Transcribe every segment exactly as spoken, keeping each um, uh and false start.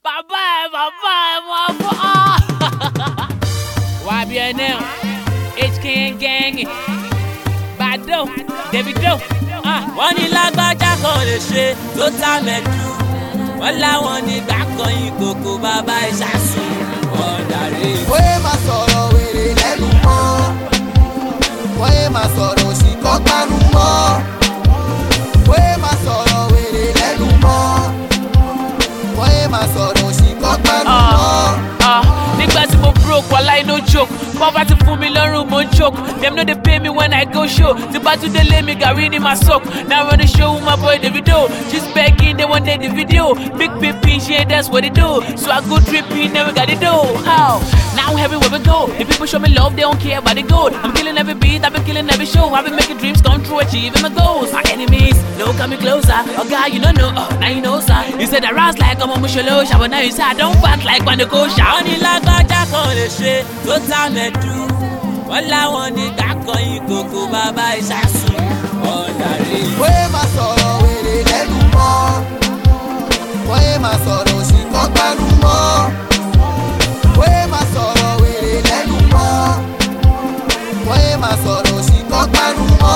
Bàbá ẹ̀, bàbá ẹ̀, bàbá. Y B N L, H K N Gang, Bado, Davido. Wọ́n ní lágbájá kan lè ṣe tó tá mẹ́jú. Wọ́n láwọn nígbà kan ìkòkò bàbá ìṣàsùn ọ̀dàrè. Wọ́n máa sọ̀rọ̀ wèrè lẹ́nu mọ́. Wọ́n máa sọ̀rọ̀ òsì kọ́gbánú mọ́. Wọ́n máa sọ̀rọ̀ wèrè lẹ́nu mọ́. Wọ́n máa sọ̀rọ̀ òsì kọ́gbánú mọ́. Nígbà tí mo broke, wàláì no joke. Poverty fún mi lọ́rùn, mo ń choke. Them no dey pay me when I go show. Tí bá tún délé mi, gàrí ní my sock. Now run the show with my boy Davido. Just begging, they want the video. Big pimpin', shit, that's what they do. So I go tripping, then we got it do. How? Now everywhere we go, the people show me love, they don't care about the gold. I'm killing every beat, I've been killing every show. I've been making dreams come true, achieving my goals. My enemies, look at me closer. Oh God, you don't know, oh, now you know, sir. You said I rise like I'm a mushalosha, but now you say I don't fight like Bandekosha. Wọ́n ní lágbájá kan lè ṣe tó tá mẹ́jú. Wọ́n láwọn nígbà kan ìkòkò bàbá ìṣàsùn ọ̀dàrè. Wọ́n máa sọ̀rọ̀ wèrè lẹ́nu mọ́. Wọ́n máa sọ̀rọ̀ òsì kọ́gbánú mọ́. Wọ́n máa sọ̀rọ̀ wèrè lẹ́nu mọ́. Wọ́n máa sọ̀rọ̀ òsì kọ́gbánú mọ́.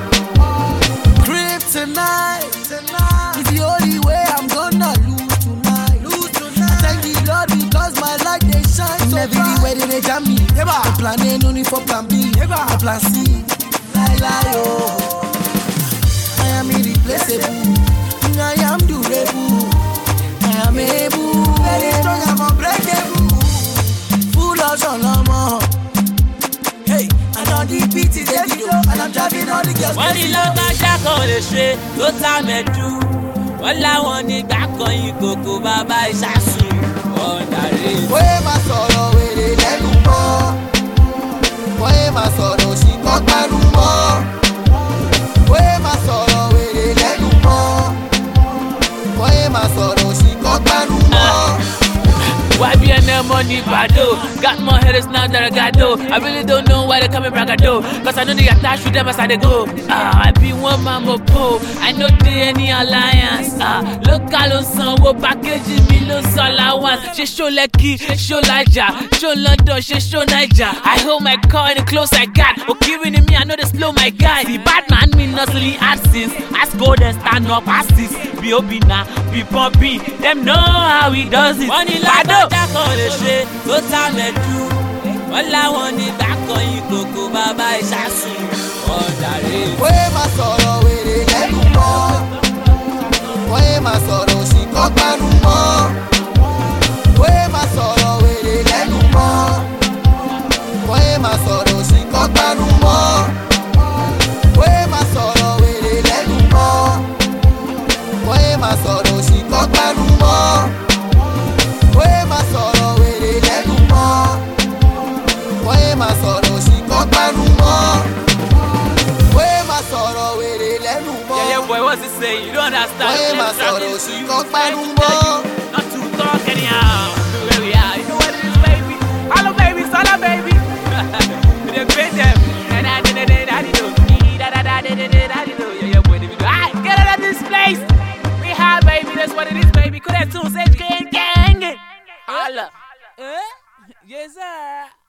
Kryptonite is the only way I'm gonna lose tonight. Lose tonight. I thank the Lord because my light they shine so bright. Everywhere they jam me. The plan A no need for plan B. The plan C, lie lie oh. I am irreplaceable. I am durable. I am able. Very strong, I'm unbreakable. Full of shalom. Hey, and on the beat is the video, and I'm driving all the girls. Wọ́n ní lágbájá kan lè ṣe tó tá mẹ́jú. Wọ́n láwọn nígbà kan ìkòkò bàbá ìṣàsùn ọ̀dàrè. Wọ́n máa sọ̀rọ̀ wèrè lẹ́nu mọ́. Wọ́n máa sọ̀rọ̀ òsì kọ́gbánú mọ́. Wọ́n máa sọ̀rọ̀ wèrè lẹ́nu mọ́. Wọ́n máa sọ̀rọ̀ òsì kọ́gbánú mọ́. Y B N L money bado. Got more headers now that I got dough. I really don't know why they come in bragado. Cause I know they attach with them as I they go. Ah, I be one man more po. I know they any alliance. Ah, local on some wo package me lo allowance. She show lucky, show Laja, show London, she show Niger. I hold my car in the close I got. Okay, with me, I know they slow my guy. The bad man me nutly absence. Ask go then stand up assist. Be obina, be pumpy. Them know how he does it. Wọ́n ní lágbájá kan lè ṣe tó tá mẹ́jú. Wọ́n láwọn nígbà kan ìkòkò bàbá ìṣàsùn ọ̀dàrè. Wọ́n máa sọ̀rọ̀ wèrè lẹ́nu mọ́. Wọ́n máa sọ̀rọ̀ òsì kọ́gbánú mọ́. Wọ́n máa sọ̀rọ̀ wèrè lẹ́nu mọ́. Wọ́n máa sọ̀rọ̀ òsì kọ́gbánú mọ́. Wọ́n máa sọ̀rọ̀ wèrè lẹ́nu mọ́. Wọ́n máa sọ̀rọ̀ òsì kọ́gbánú mọ́. Wọ́n máa sọ̀rọ̀ wèrè lẹ́nu mọ́. Wọ́n máa sọ̀rọ̀ òsì kọ́gbánú mọ́. Wọ́n máa sọ̀rọ̀ wèrè lẹ́nu mọ́. Yeah, yeah, boy, what's he saying? You don't understand. Wọ́n máa sọ̀rọ̀ òsì kọ́gbánú mọ́. Not to talk anyhow. Where we are, you know what it is, baby. Hello, baby, Sala, baby. We dey pay them. Da da da da da da do. Da da da da da da da do. Yeah, yeah, boy, Davido. Alright, get out of this place. We high, baby. That's what it is, baby. Could that tune say gang gang? Holla. Eh? Yes, sir.